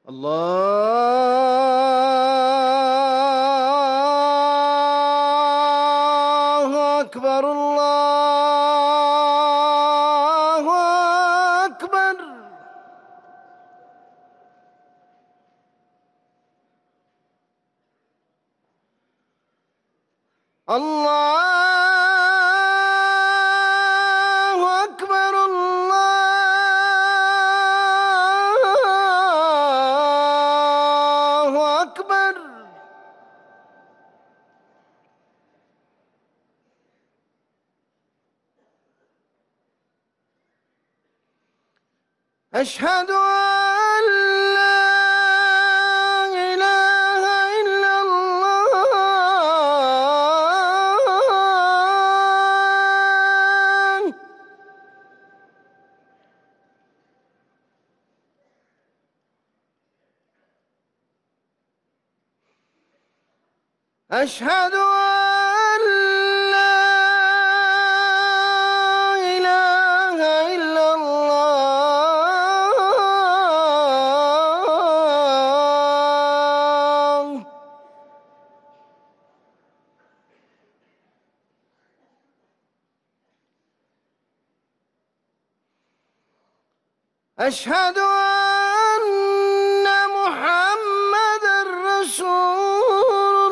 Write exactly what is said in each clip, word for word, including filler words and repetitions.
الله أكبر الله أكبر. الله أكبر الله أكبر. أشهد أن لا إله إلا الله. أشهد أن لا إله إلا الله. أشهد أن محمدًا رسول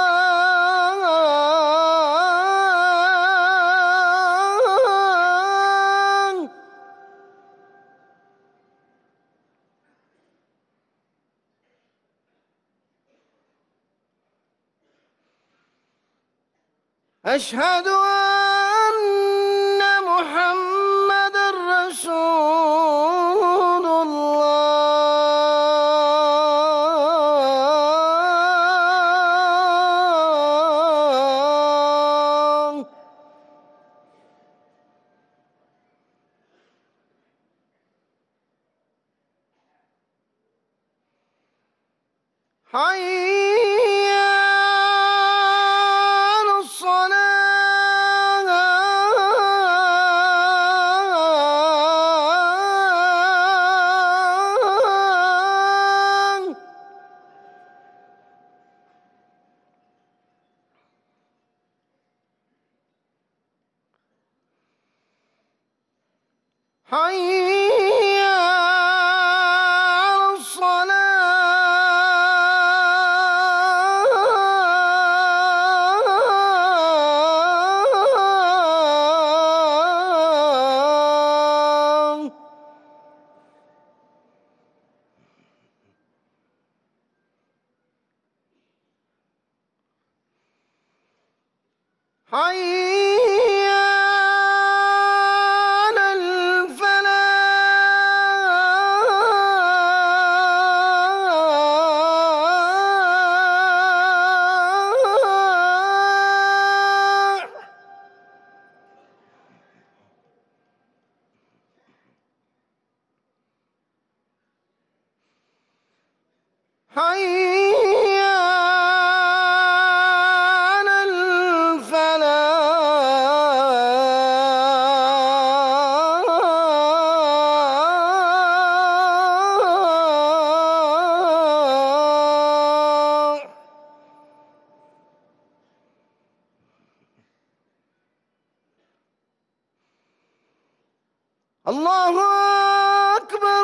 الله. أشهد أن محمدًا رسول الله. حي على الصلاة. حي على الصلاة. حي على الفلاح. حي على الفلاح. الله أكبر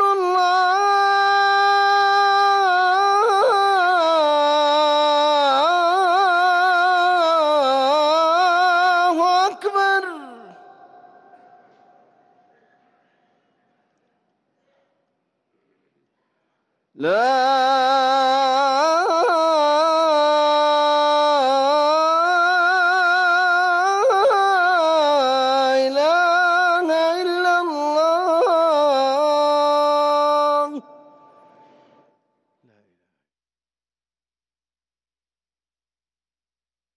الله أكبر. لا